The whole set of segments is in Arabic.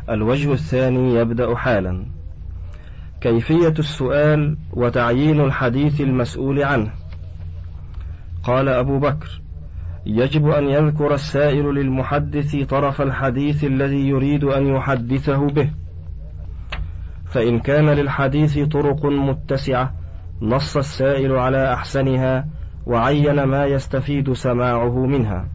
الوجه الثاني يبدأ حالا. كيفية السؤال وتعيين الحديث المسؤول عنه. قال أبو بكر: يجب أن يذكر السائل للمحدث طرف الحديث الذي يريد أن يحدثه به، فإن كان للحديث طرق متسعة نص السائل على أحسنها وعين ما يستفيد سماعه منها.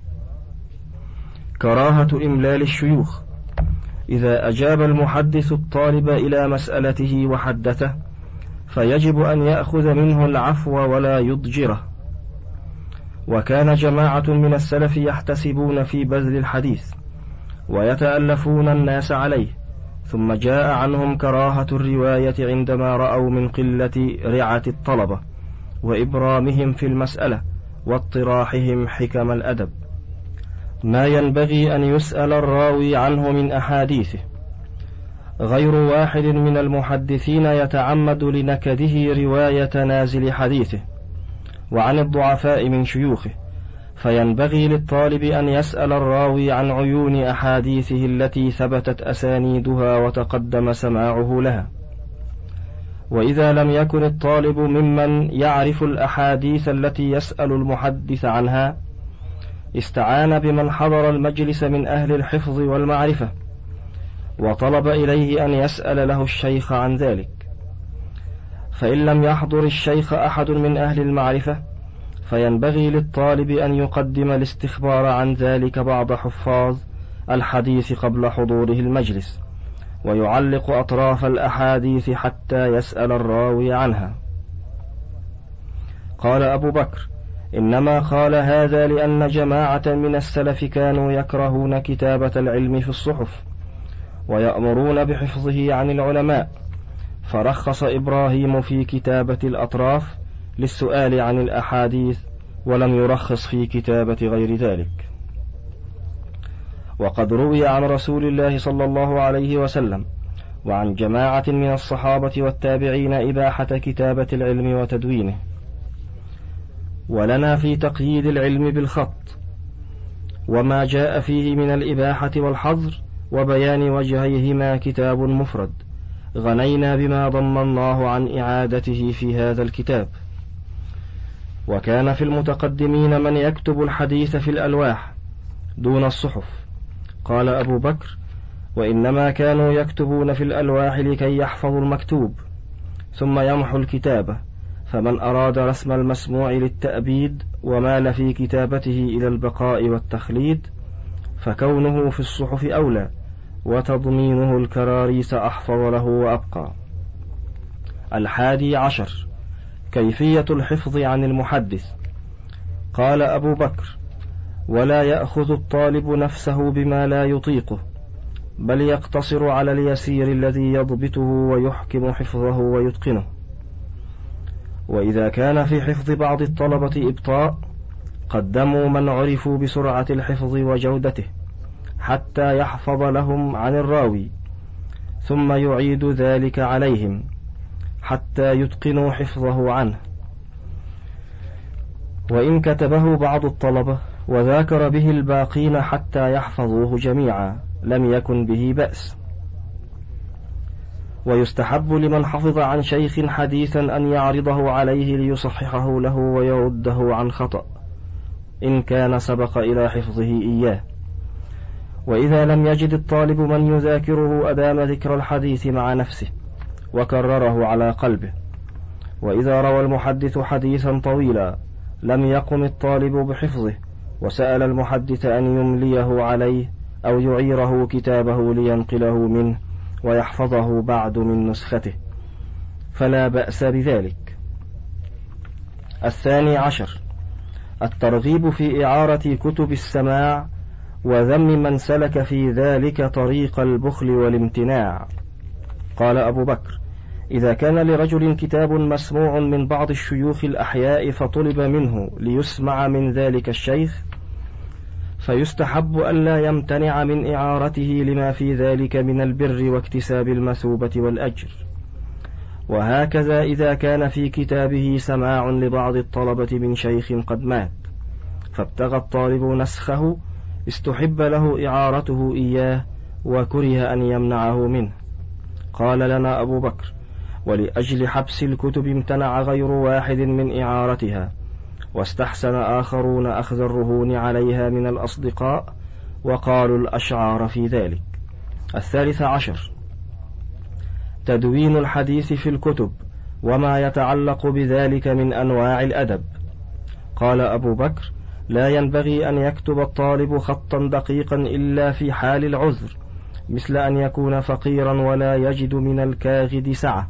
كراهة إملال الشيوخ. إذا أجاب المحدث الطالب إلى مسألته وحدثه فيجب أن يأخذ منه العفو ولا يضجره. وكان جماعة من السلف يحتسبون في بذل الحديث ويتألفون الناس عليه، ثم جاء عنهم كراهة الرواية عندما رأوا من قلة رعة الطلبة وإبرامهم في المسألة واطراحهم حكم الأدب. ما ينبغي أن يسأل الراوي عنه من أحاديثه. غير واحد من المحدثين يتعمد لنكده رواية نازل حديثه وعن الضعفاء من شيوخه، فينبغي للطالب أن يسأل الراوي عن عيون أحاديثه التي ثبتت أسانيدها وتقدم سماعه لها. وإذا لم يكن الطالب ممن يعرف الأحاديث التي يسأل المحدث عنها استعان بمن حضر المجلس من أهل الحفظ والمعرفة وطلب إليه أن يسأل له الشيخ عن ذلك. فإن لم يحضر الشيخ أحد من أهل المعرفة فينبغي للطالب أن يقدم الاستخبار عن ذلك بعض حفاظ الحديث قبل حضوره المجلس، ويعلق أطراف الأحاديث حتى يسأل الراوي عنها. قال أبو بكر: إنما قال هذا لأن جماعة من السلف كانوا يكرهون كتابة العلم في الصحف ويأمرون بحفظه عن العلماء، فرخص إبراهيم في كتابة الأطراف للسؤال عن الأحاديث ولم يرخص في كتابة غير ذلك. وقد روي عن رسول الله صلى الله عليه وسلم وعن جماعة من الصحابة والتابعين إباحة كتابة العلم وتدوينه. ولنا في تقييد العلم بالخط وما جاء فيه من الإباحة والحظر وبيان وجهيهما كتاب مفرد، غنينا بما ضمن الله عن إعادته في هذا الكتاب. وكان في المتقدمين من يكتب الحديث في الألواح دون الصحف. قال أبو بكر: وإنما كانوا يكتبون في الألواح لكي يحفظوا المكتوب ثم يمحوا الكتابة، فمن أراد رسم المسموع للتأبيد ومال في كتابته إلى البقاء والتخليد فكونه في الصحف أولى، وتضمينه الكراريس أحفظ له وأبقى. 11. كيفية الحفظ عن المحدث. قال أبو بكر: ولا يأخذ الطالب نفسه بما لا يطيقه، بل يقتصر على اليسير الذي يضبطه ويحكم حفظه ويتقنه. وإذا كان في حفظ بعض الطلبة إبطاء قدموا من عرفوا بسرعة الحفظ وجودته حتى يحفظ لهم عن الراوي، ثم يعيد ذلك عليهم حتى يتقنوا حفظه عنه. وإن كتبه بعض الطلبة وذاكر به الباقين حتى يحفظوه جميعا لم يكن به بأس. ويستحب لمن حفظ عن شيخ حديثا أن يعرضه عليه ليصححه له ويرده عن خطأ إن كان سبق إلى حفظه إياه. وإذا لم يجد الطالب من يذاكره أدام ذكر الحديث مع نفسه وكرره على قلبه. وإذا روى المحدث حديثا طويلا لم يقم الطالب بحفظه وسأل المحدث أن يمليه عليه أو يعيره كتابه لينقله منه ويحفظه بعد من نسخته فلا بأس بذلك. 12. الترغيب في إعارة كتب السماع وذم من سلك في ذلك طريق البخل والامتناع. قال أبو بكر: إذا كان لرجل كتاب مسموع من بعض الشيوخ الأحياء فطلب منه ليسمع من ذلك الشيخ فيستحب ألا يمتنع من إعارته لما في ذلك من البر واكتساب المثوبة والأجر. وهكذا إذا كان في كتابه سماع لبعض الطلبة من شيخ قد مات فابتغى الطالب نسخه استحب له إعارته إياه وكره أن يمنعه منه. قال لنا أبو بكر: ولأجل حبس الكتب امتنع غير واحد من إعارتها، واستحسن آخرون أخذ الرهون عليها من الأصدقاء، وقالوا الأشعار في ذلك. 13 تدوين الحديث في الكتب وما يتعلق بذلك من أنواع الأدب. قال أبو بكر: لا ينبغي أن يكتب الطالب خطا دقيقا إلا في حال العذر، مثل أن يكون فقيرا ولا يجد من الكاغد سعة،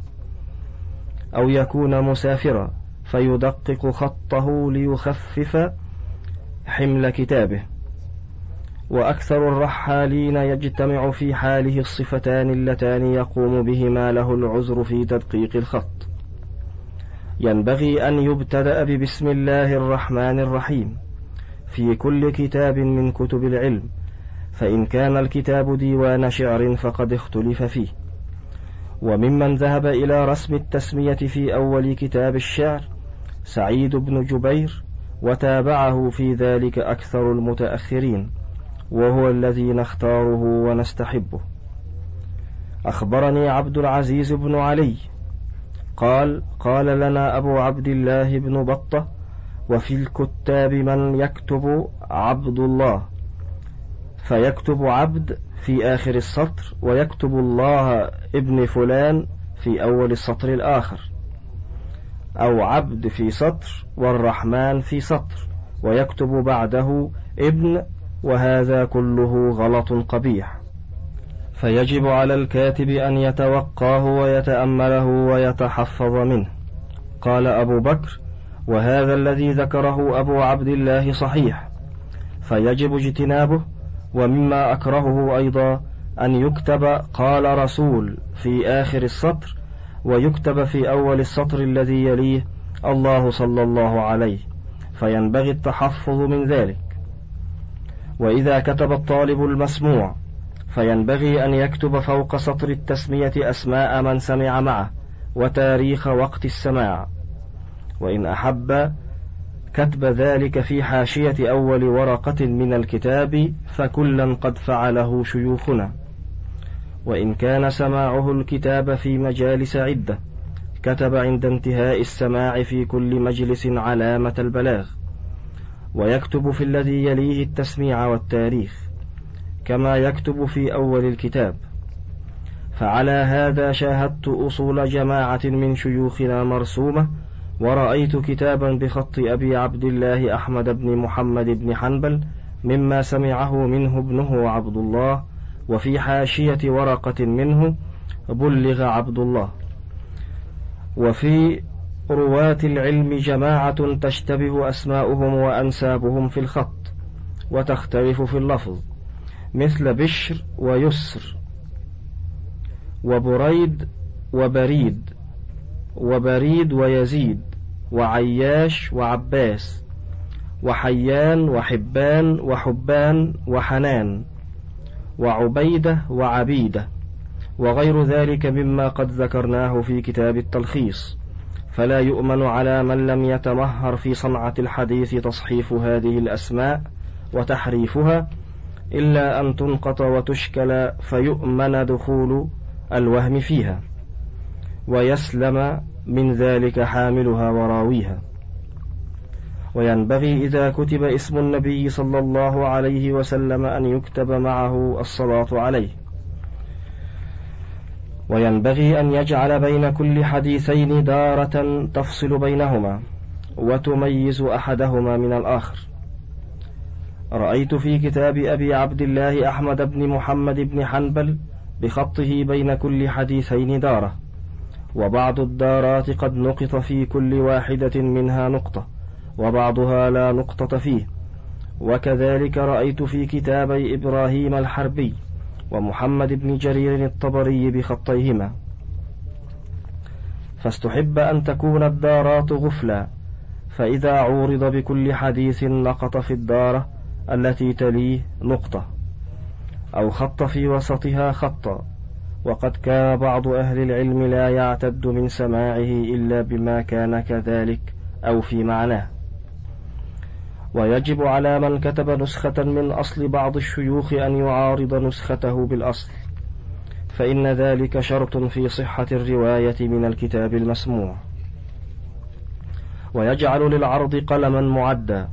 أو يكون مسافرا فيدقق خطه ليخفف حمل كتابه. وأكثر الرحالين يجتمع في حاله الصفتان اللتان يقوم بهما له العذر في تدقيق الخط. ينبغي أن يبتدأ ببسم الله الرحمن الرحيم في كل كتاب من كتب العلم، فإن كان الكتاب ديوان شعر فقد اختلف فيه. وممن ذهب إلى رسم التسمية في أول كتاب الشعر سعيد بن جبير، وتابعه في ذلك أكثر المتأخرين، وهو الذي نختاره ونستحبه. أخبرني عبد العزيز بن علي قال لنا أبو عبد الله بن بطة: وفي الكتاب من يكتب عبد الله، فيكتب عبد في آخر السطر، ويكتب الله ابن فلان في أول السطر الآخر، أو عبد في سطر والرحمن في سطر، ويكتب بعده ابن، وهذا كله غلط قبيح، فيجب على الكاتب أن يتوقاه ويتأمله ويتحفظ منه. قال أبو بكر: وهذا الذي ذكره أبو عبد الله صحيح، فيجب اجتنابه. ومما أكرهه أيضا أن يكتب قال رسول في آخر السطر، ويكتب في أول السطر الذي يليه الله صلى الله عليه، فينبغي التحفظ من ذلك. وإذا كتب الطالب المسموع فينبغي أن يكتب فوق سطر التسمية أسماء من سمع معه وتاريخ وقت السماع، وإن أحب كتب ذلك في حاشية أول ورقة من الكتاب فكلا قد فعله شيوخنا. وإن كان سماعه الكتاب في مجالس عدة كتب عند انتهاء السماع في كل مجلس علامة البلاغ، ويكتب في الذي يليه التسميع والتاريخ كما يكتب في أول الكتاب. فعلى هذا شاهدت أصول جماعة من شيوخنا مرسومة، ورأيت كتابا بخط أبي عبد الله أحمد بن محمد بن حنبل مما سمعه منه ابنه عبد الله، وفي حاشية ورقة منه بلغ عبد الله. وفي رواة العلم جماعة تشتبه أسماؤهم وأنسابهم في الخط وتختلف في اللفظ، مثل بشر ويسر وبريد وبريد وبريد ويزيد وعياش وعباس وحيان وحبان وحبان وحنان وعبيدة وعبيدة، وغير ذلك مما قد ذكرناه في كتاب التلخيص. فلا يؤمن على من لم يتمهر في صنعة الحديث تصحيف هذه الأسماء وتحريفها، إلا أن تنقط وتشكل فيؤمن دخول الوهم فيها، ويسلم من ذلك حاملها وراويها. وينبغي إذا كتب اسم النبي صلى الله عليه وسلم أن يكتب معه الصلاة عليه. وينبغي أن يجعل بين كل حديثين دارة تفصل بينهما وتميز أحدهما من الآخر. رأيت في كتاب أبي عبد الله أحمد بن محمد بن حنبل بخطه بين كل حديثين دارة، وبعض الدارات قد نقط في كل واحدة منها نقطة، وبعضها لا نقطة فيه. وكذلك رأيت في كتابي إبراهيم الحربي ومحمد بن جرير الطبري بخطيهما. فاستحب أن تكون الدارات غفلا، فإذا عورض بكل حديث نقط في الدارة التي تليه نقطة، أو خط في وسطها خطا. وقد كان بعض أهل العلم لا يعتد من سماعه إلا بما كان كذلك أو في معناه. ويجب على من كتب نسخة من أصل بعض الشيوخ أن يعارض نسخته بالأصل، فإن ذلك شرط في صحة الرواية من الكتاب المسموع. ويجعل للعرض قلما معدا،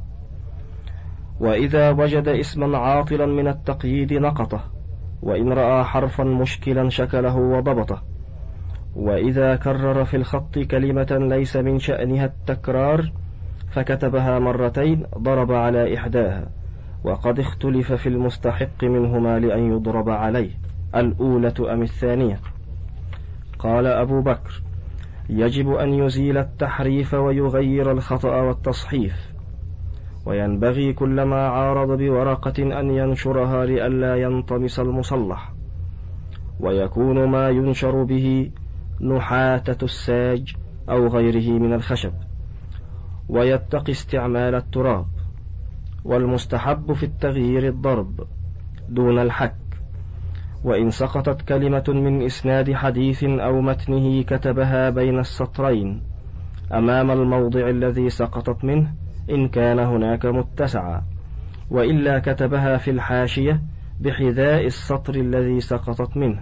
وإذا وجد اسما عاطلا من التقييد نقطه، وإن رأى حرفا مشكلا شكله وضبطه. وإذا كرر في الخط كلمة ليس من شأنها التكرار فكتبها مرتين ضرب على إحداها، وقد اختلف في المستحق منهما لأن يضرب عليه، الأولى أم الثانية. قال أبو بكر: يجب أن يزيل التحريف ويغير الخطأ والتصحيف، وينبغي كلما عارض بورقة أن ينشرها لئلا ينطمس المصلح، ويكون ما ينشر به نحاتة الساج أو غيره من الخشب، ويتقي استعمال التراب. والمستحب في التغيير الضرب دون الحك، وإن سقطت كلمة من إسناد حديث أو متنه كتبها بين السطرين أمام الموضع الذي سقطت منه إن كان هناك متسعا، وإلا كتبها في الحاشية بحذاء السطر الذي سقطت منه.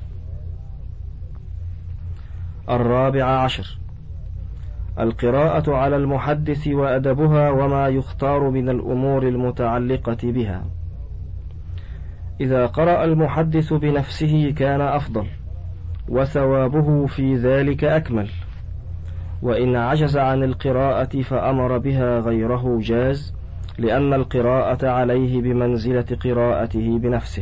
14. القراءة على المحدث وأدبها وما يختار من الأمور المتعلقة بها. إذا قرأ المحدث بنفسه كان أفضل، وثوابه في ذلك أكمل، وإن عجز عن القراءة فأمر بها غيره جاز، لأن القراءة عليه بمنزلة قراءته بنفسه.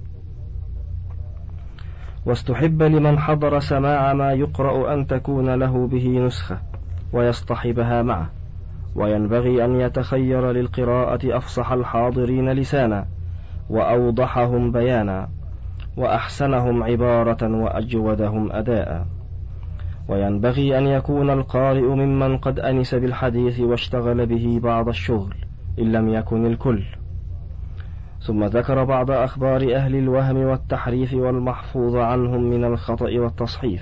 واستحب لمن حضر سماع ما يقرأ أن تكون له به نسخة ويصطحبها معه، وينبغي أن يتخير للقراءة أفصح الحاضرين لسانا، وأوضحهم بيانا، وأحسنهم عبارة، وأجودهم أداء. وينبغي أن يكون القارئ ممن قد أنس بالحديث واشتغل به بعض الشغل إن لم يكن الكل. ثم ذكر بعض أخبار أهل الوهم والتحريف والمحفوظ عنهم من الخطأ والتصحيف.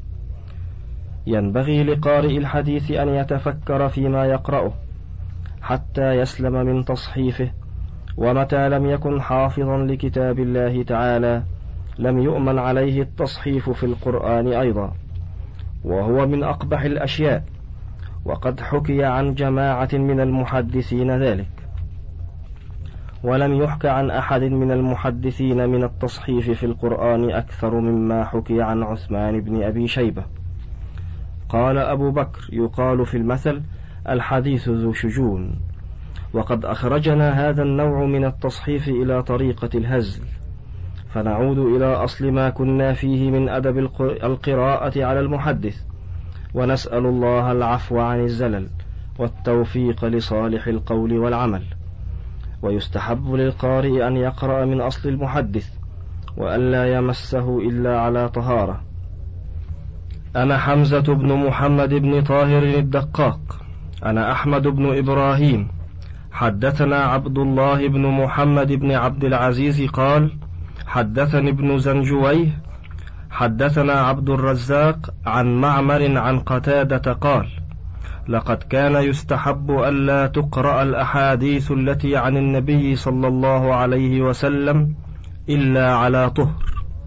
ينبغي لقارئ الحديث أن يتفكر فيما يقرأه حتى يسلم من تصحيفه، ومتى لم يكن حافظا لكتاب الله تعالى لم يؤمن عليه التصحيف في القرآن أيضا، وهو من أقبح الأشياء، وقد حكي عن جماعة من المحدثين ذلك، ولم يحك عن أحد من المحدثين من التصحيف في القرآن أكثر مما حكي عن عثمان بن أبي شيبة. قال أبو بكر: يقال في المثل: الحديث ذو شجون. وقد أخرجنا هذا النوع من التصحيف إلى طريقة الهزل، فنعود إلى أصل ما كنا فيه من أدب القراءة على المحدث، ونسأل الله العفو عن الزلل والتوفيق لصالح القول والعمل. ويستحب للقارئ أن يقرأ من أصل المحدث، وأن لا يمسه إلا على طهارة. أنا حمزة بن محمد بن طاهر الدقاق. أنا أحمد بن إبراهيم. حدثنا عبد الله بن محمد بن عبد العزيز قال: حدثني ابن زنجويه حدثنا عبد الرزاق عن معمر عن قتادة قال: لقد كان يستحب ألا تقرأ الأحاديث التي عن النبي صلى الله عليه وسلم إلا على طهر.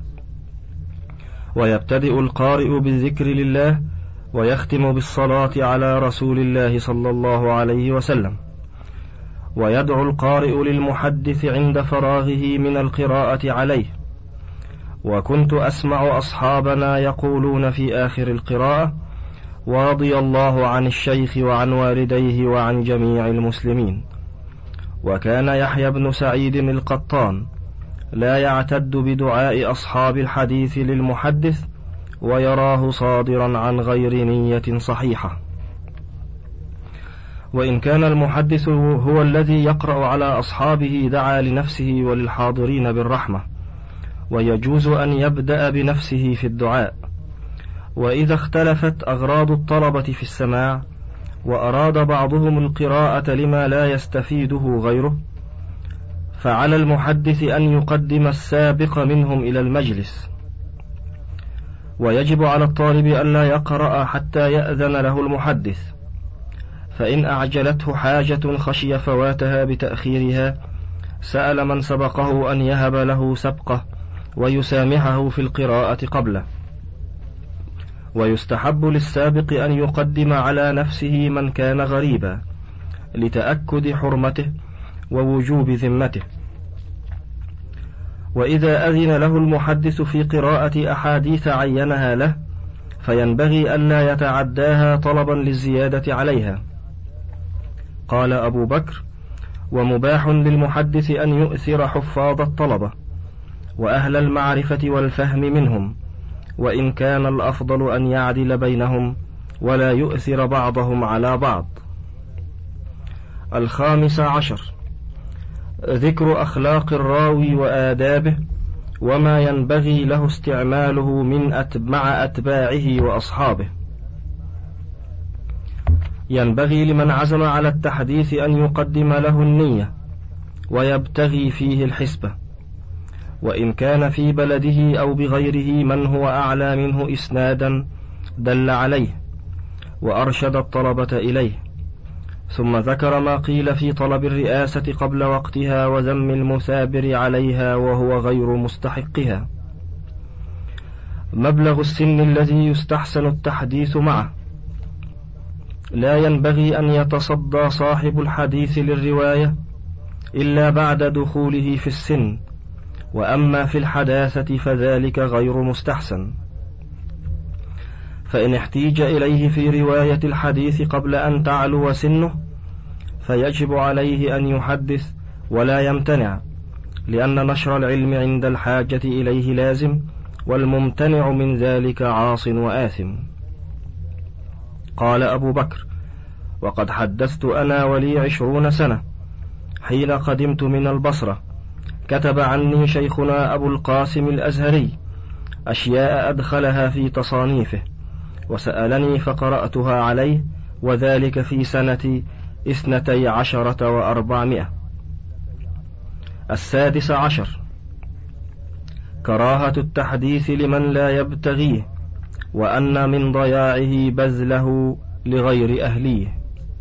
ويبتدئ القارئ بالذكر لله، ويختم بالصلاة على رسول الله صلى الله عليه وسلم. ويدعو القارئ للمحدث عند فراغه من القراءة عليه. وكنت أسمع أصحابنا يقولون في آخر القراءة: ورضي الله عن الشيخ وعن والديه وعن جميع المسلمين. وكان يحيى بن سعيد القطان لا يعتد بدعاء أصحاب الحديث للمحدث، ويراه صادرا عن غير نية صحيحة. وإن كان المحدث هو الذي يقرأ على أصحابه دعا لنفسه وللحاضرين بالرحمة، ويجوز أن يبدأ بنفسه في الدعاء. وإذا اختلفت أغراض الطلبة في السماع، وأراد بعضهم القراءة لما لا يستفيده غيره، فعلى المحدث أن يقدم السابق منهم إلى المجلس. ويجب على الطالب أن لا يقرأ حتى يأذن له المحدث، فإن أعجلته حاجة خشي فواتها بتأخيرها سأل من سبقه أن يهب له سبقه ويسامحه في القراءة قبله. ويستحب للسابق أن يقدم على نفسه من كان غريبا لتأكد حرمته ووجوب ذمته. وإذا أذن له المحدث في قراءة أحاديث عينها له فينبغي ألا يتعداها طلبا للزيادة عليها. قال أبو بكر: ومباح للمحدث أن يؤثر حفاظ الطلبة وأهل المعرفة والفهم منهم، وإن كان الأفضل أن يعدل بينهم ولا يؤثر بعضهم على بعض. 15. ذكر أخلاق الراوي وآدابه وما ينبغي له استعماله مع أتباعه وأصحابه. ينبغي لمن عزم على التحديث أن يقدم له النية ويبتغي فيه الحسبة، وإن كان في بلده أو بغيره من هو أعلى منه إسنادا دل عليه وأرشد الطلبة إليه. ثم ذكر ما قيل في طلب الرئاسة قبل وقتها وذم المثابر عليها وهو غير مستحقها. مبلغ السن الذي يستحسن التحديث معه. لا ينبغي أن يتصدى صاحب الحديث للرواية إلا بعد دخوله في السن، وأما في الحداثة فذلك غير مستحسن. فإن احتيج إليه في رواية الحديث قبل أن تعلو سنه فيجب عليه أن يحدث ولا يمتنع، لأن نشر العلم عند الحاجة إليه لازم، والممتنع من ذلك عاص وآثم. قال أبو بكر: وقد حدثت أنا ولي 20 سنة حين قدمت من البصرة، كتب عني شيخنا أبو القاسم الأزهري أشياء أدخلها في تصانيفه وسألني فقرأتها عليه، وذلك في سنة 12 و400. 16. كراهة التحديث لمن لا يبتغيه، وأن من ضياعه بذله لغير أهليه.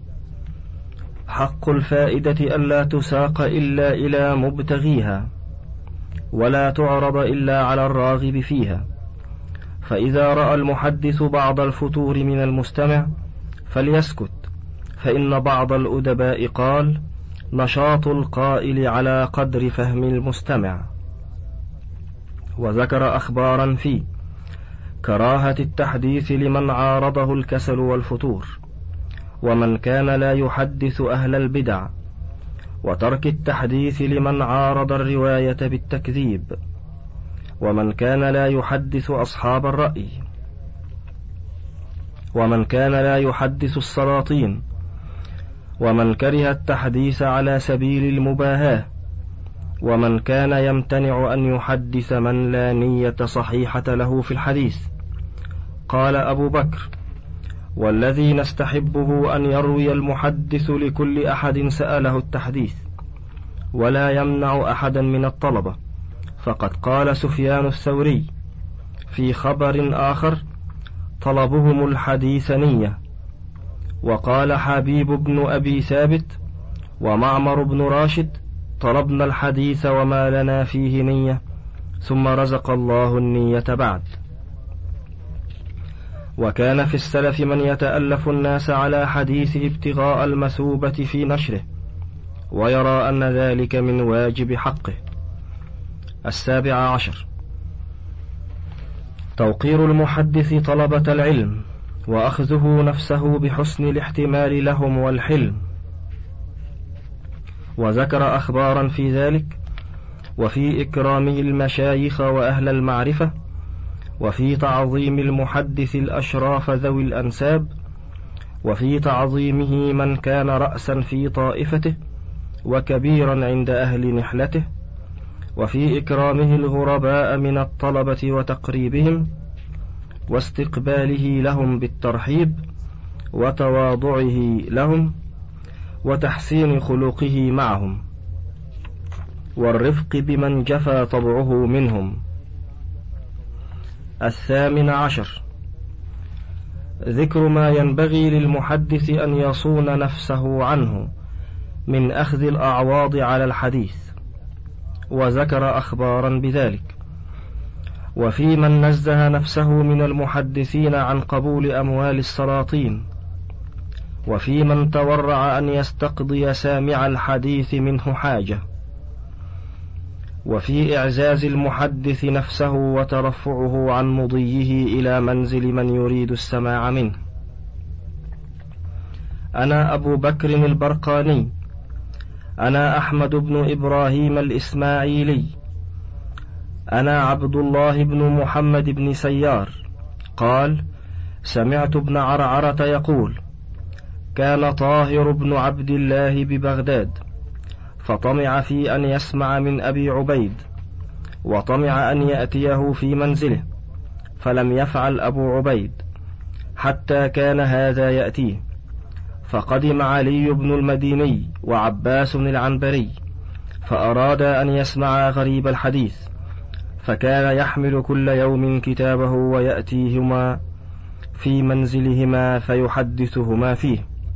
حق الفائدة ألا تساق إلا إلى مبتغيها، ولا تعرض إلا على الراغب فيها. فإذا رأى المحدث بعض الفتور من المستمع فليسكت، فإن بعض الأدباء قال: نشاط القائل على قدر فهم المستمع. وذكر أخبارا في كراهة التحديث لمن عارضه الكسل والفتور، ومن كان لا يحدث أهل البدع، وترك التحديث لمن عارض الرواية بالتكذيب، ومن كان لا يحدث أصحاب الرأي، ومن كان لا يحدث السلاطين، ومن كره التحديث على سبيل المباهاة، ومن كان يمتنع أن يحدث من لا نية صحيحة له في الحديث. قال أبو بكر: والذي نستحبه أن يروي المحدث لكل أحد سأله التحديث، ولا يمنع أحدا من الطلبة، فقد قال سفيان الثوري في خبر آخر: طلبهم الحديث نية. وقال حبيب بن أبي ثابت ومعمر بن راشد: طلبنا الحديث وما لنا فيه نية، ثم رزق الله النية بعد. وكان في السلف من يتألف الناس على حديثه ابتغاء المثوبة في نشره، ويرى أن ذلك من واجب حقه. 17. توقير المحدث طلبة العلم، وأخذه نفسه بحسن الاحتمال لهم والحلم. وذكر أخبارا في ذلك، وفي إكرامه المشايخ وأهل المعرفة، وفي تعظيم المحدث الأشراف ذوي الأنساب، وفي تعظيمه من كان رأسا في طائفته وكبيرا عند أهل نحلته، وفي إكرامه الغرباء من الطلبة وتقريبهم، واستقباله لهم بالترحيب، وتواضعه لهم، وتحسين خلقه معهم، والرفق بمن جفى طبعه منهم. 18. ذكر ما ينبغي للمحدث أن يصون نفسه عنه من أخذ الأعواض على الحديث، وذكر أخبارا بذلك. وفي من نزه نفسه من المحدثين عن قبول أموال السلاطين، وفي من تورع أن يستقضي سامع الحديث منه حاجة، وفي إعزاز المحدث نفسه وترفعه عن مضيه إلى منزل من يريد السماع منه. أنا أبو بكر البرقاني، أنا أحمد بن إبراهيم الإسماعيلي، أنا عبد الله بن محمد بن سيار. قال: سمعت ابن عرعرة يقول: كان طاهر بن عبد الله ببغداد، فطمع في أن يسمع من أبي عبيد، وطمع أن يأتيه في منزله، فلم يفعل أبو عبيد حتى كان هذا يأتيه، فقدم علي بن المديني وعباس العنبري، فأراد أن يسمع غريب الحديث، فكان يحمل كل يوم كتابه ويأتيهما في منزلهما فيحدثهما فيه.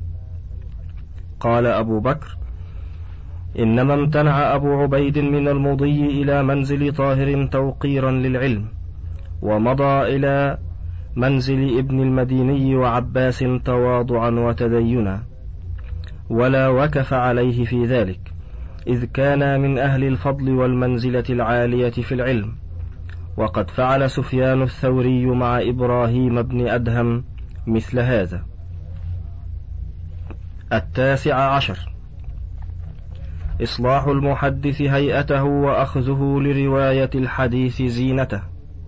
قال أبو بكر: إنما امتنع أبو عبيد من المضي إلى منزل طاهر توقيرا للعلم، ومضى إلى منزل ابن المديني وعباس تواضعا وتدينا، ولا وكف عليه في ذلك، إذ كان من أهل الفضل والمنزلة العالية في العلم. وقد فعل سفيان الثوري مع إبراهيم بن أدهم مثل هذا. 19. إصلاح المحدث هيئته وأخذه لرواية الحديث زينته.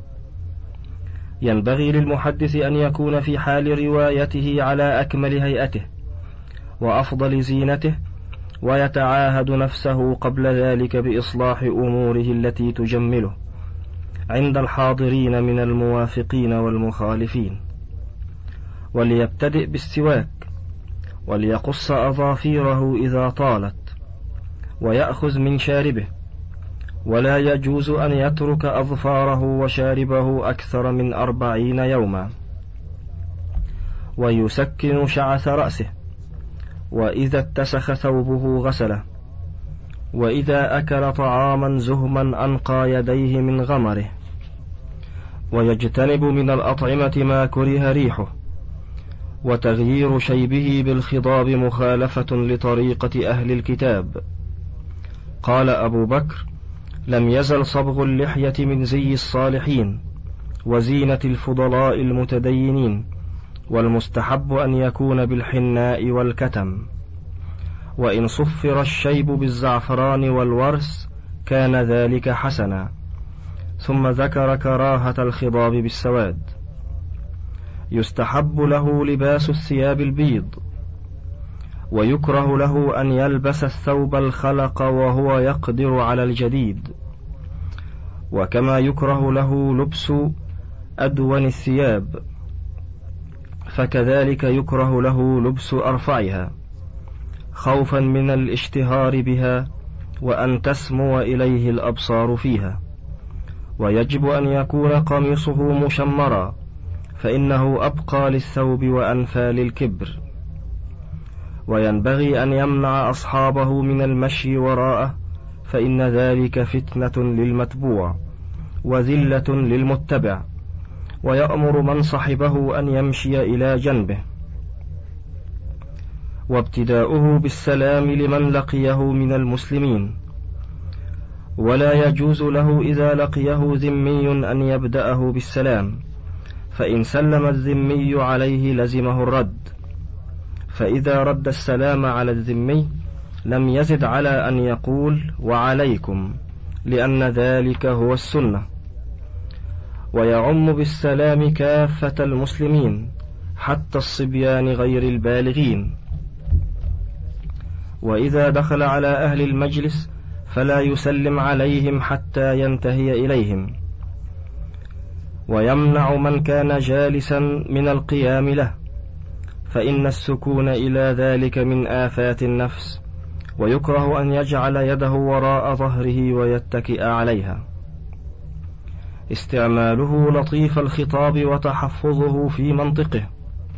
ينبغي للمحدث أن يكون في حال روايته على أكمل هيئته وأفضل زينته، ويتعاهد نفسه قبل ذلك بإصلاح أموره التي تجمله عند الحاضرين من الموافقين والمخالفين. وليبتدئ بالسواك، وليقص أظافيره إذا طالت، ويأخذ من شاربه، ولا يجوز أن يترك أظفاره وشاربه أكثر من 40 يوما، ويسكن شعث رأسه، وإذا اتسخ ثوبه غسله، وإذا أكل طعاما زهما أنقى يديه من غمره، ويجتنب من الأطعمة ما كره ريحه، وتغيير شيبه بالخضاب مخالفة لطريقة أهل الكتاب. قال أبو بكر: لم يزل صبغ اللحية من زي الصالحين وزينة الفضلاء المتدينين، والمستحب أن يكون بالحناء والكتم، وإن صفر الشيب بالزعفران والورس كان ذلك حسنا. ثم ذكر كراهة الخضاب بالسواد. يستحب له لباس الثياب البيض، ويكره له أن يلبس الثوب الخلق وهو يقدر على الجديد، وكما يكره له لبس أدون الثياب، فكذلك يكره له لبس أرفعها، خوفا من الاشتهار بها وأن تسمو إليه الأبصار فيها. ويجب أن يكون قميصه مشمرا، فإنه أبقى للثوب وأنفى للكبر. وينبغي أن يمنع أصحابه من المشي وراءه، فإن ذلك فتنة للمتبوع وذلة للمتبع، ويأمر من صحبه أن يمشي إلى جنبه. وابتداؤه بالسلام لمن لقيه من المسلمين، ولا يجوز له إذا لقيه ذمي أن يبدأه بالسلام، فإن سلم الذمي عليه لزمه الرد، فإذا رد السلام على الذمي لم يزد على أن يقول وعليكم، لأن ذلك هو السنة. ويعم بالسلام كافة المسلمين حتى الصبيان غير البالغين. وإذا دخل على أهل المجلس فلا يسلم عليهم حتى ينتهي إليهم، ويمنع من كان جالسا من القيام له، فإن السكون إلى ذلك من آفات النفس، ويكره أن يجعل يده وراء ظهره ويتكئ عليها. استعماله لطيف الخطاب وتحفظه في منطقه،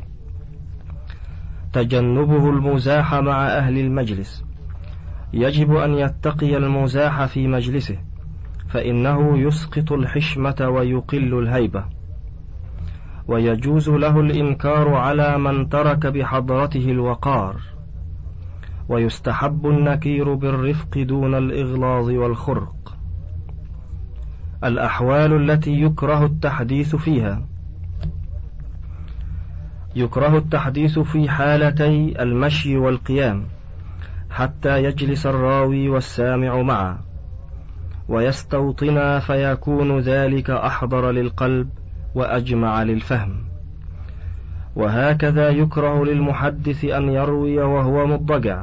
تجنبه المزاح مع أهل المجلس. يجب أن يتقي المزاح في مجلسه، فإنه يسقط الحشمة ويقل الهيبة. ويجوز له الإنكار على من ترك بحضرته الوقار، ويستحب النكير بالرفق دون الإغلاظ والخرق. الأحوال التي يكره التحديث فيها: يكره التحديث في حالتي المشي والقيام حتى يجلس الراوي والسامع معا ويستوطنا، فيكون ذلك أحضر للقلب وأجمع للفهم. وهكذا يكره للمحدث أن يروي وهو مضطجع.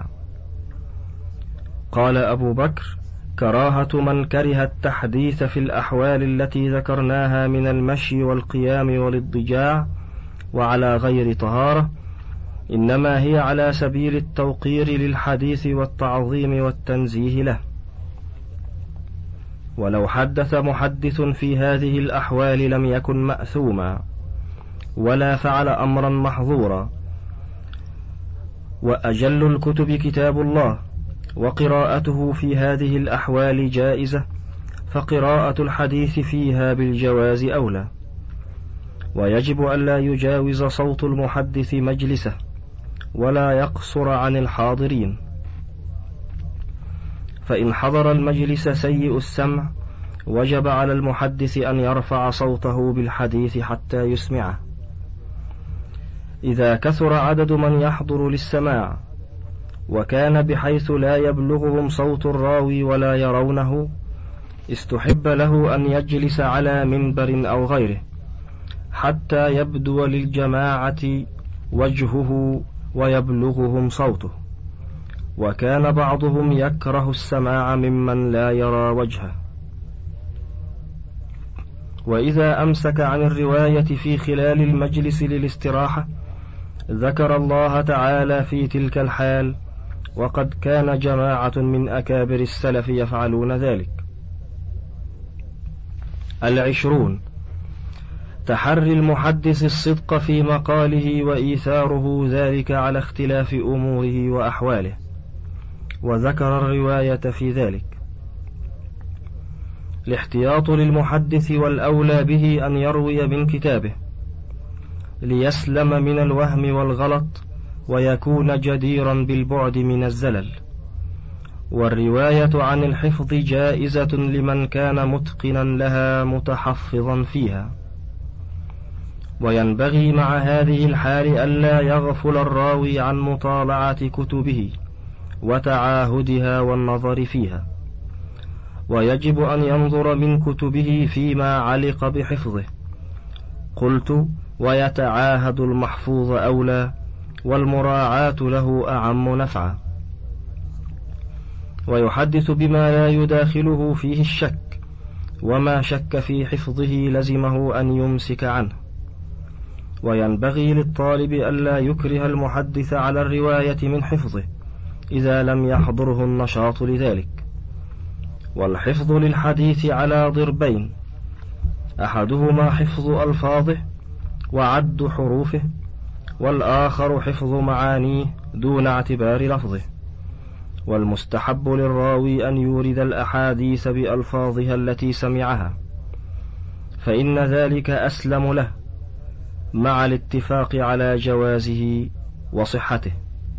قال أبو بكر: كراهة من كره التحديث في الأحوال التي ذكرناها من المشي والقيام والاضطجاع وعلى غير طهارة، إنما هي على سبيل التوقير للحديث والتعظيم والتنزيه له. ولو حدث محدث في هذه الأحوال لم يكن مأثوما ولا فعل أمرا محظورا. وأجل الكتب كتاب الله، وقراءته في هذه الأحوال جائزة، فقراءة الحديث فيها بالجواز أولى. ويجب ألا يجاوز صوت المحدث مجلسه ولا يقصر عن الحاضرين، فإن حضر المجلس سيء السمع وجب على المحدث أن يرفع صوته بالحديث حتى يسمعه. إذا كثر عدد من يحضر للسماع وكان بحيث لا يبلغهم صوت الراوي ولا يرونه، استحب له أن يجلس على منبر أو غيره حتى يبدو للجماعة وجهه ويبلغهم صوته. وكان بعضهم يكره السماع ممن لا يرى وجهه. وإذا أمسك عن الرواية في خلال المجلس للاستراحة ذكر الله تعالى في تلك الحال، وقد كان جماعة من أكابر السلف يفعلون ذلك. 20. تحري المحدث الصدق في مقاله وإيثاره ذلك على اختلاف أموره وأحواله، وذكر الرواية في ذلك. الاحتياط للمحدث والأولى به أن يروي من كتابه ليسلم من الوهم والغلط ويكون جديرا بالبعد من الزلل. والرواية عن الحفظ جائزة لمن كان متقنا لها متحفظا فيها. وينبغي مع هذه الحال ألا يغفل الراوي عن مطالعة كتبه وتعاهدها والنظر فيها، ويجب أن ينظر من كتبه فيما علق بحفظه. قلت: ويتعاهد المحفوظ أولى، والمراعاة له أعم نفعا. ويحدث بما لا يداخله فيه الشك، وما شك في حفظه لزمه أن يمسك عنه. وينبغي للطالب ألا يكره المحدث على الرواية من حفظه إذا لم يحضره النشاط لذلك. والحفظ للحديث على ضربين: أحدهما حفظ ألفاظه وعد حروفه، والآخر حفظ معانيه دون اعتبار لفظه. والمستحب للراوي أن يورد الأحاديث بألفاظها التي سمعها، فإن ذلك أسلم له، مع الاتفاق على جوازه وصحته.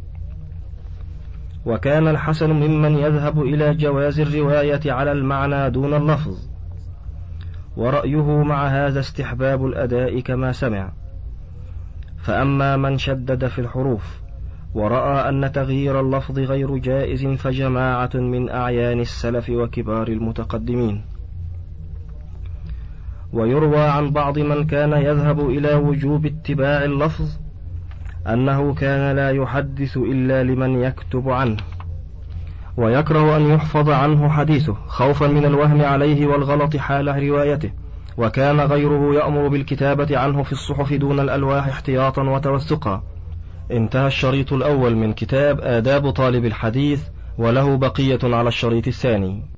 وكان الحسن ممن يذهب إلى جواز الرواية على المعنى دون اللفظ، ورأيه مع هذا استحباب الأداء كما سمع. فأما من شدد في الحروف ورأى أن تغيير اللفظ غير جائز فجماعة من أعيان السلف وكبار المتقدمين. ويروى عن بعض من كان يذهب إلى وجوب اتباع اللفظ أنه كان لا يحدث إلا لمن يكتب عنه، ويكره أن يحفظ عنه حديثه خوفا من الوهم عليه والغلط حال روايته، وكان غيره يأمر بالكتابة عنه في الصحف دون الألواح احتياطا وتوثقا. انتهى الشريط الأول من كتاب آداب طالب الحديث، وله بقية على الشريط الثاني.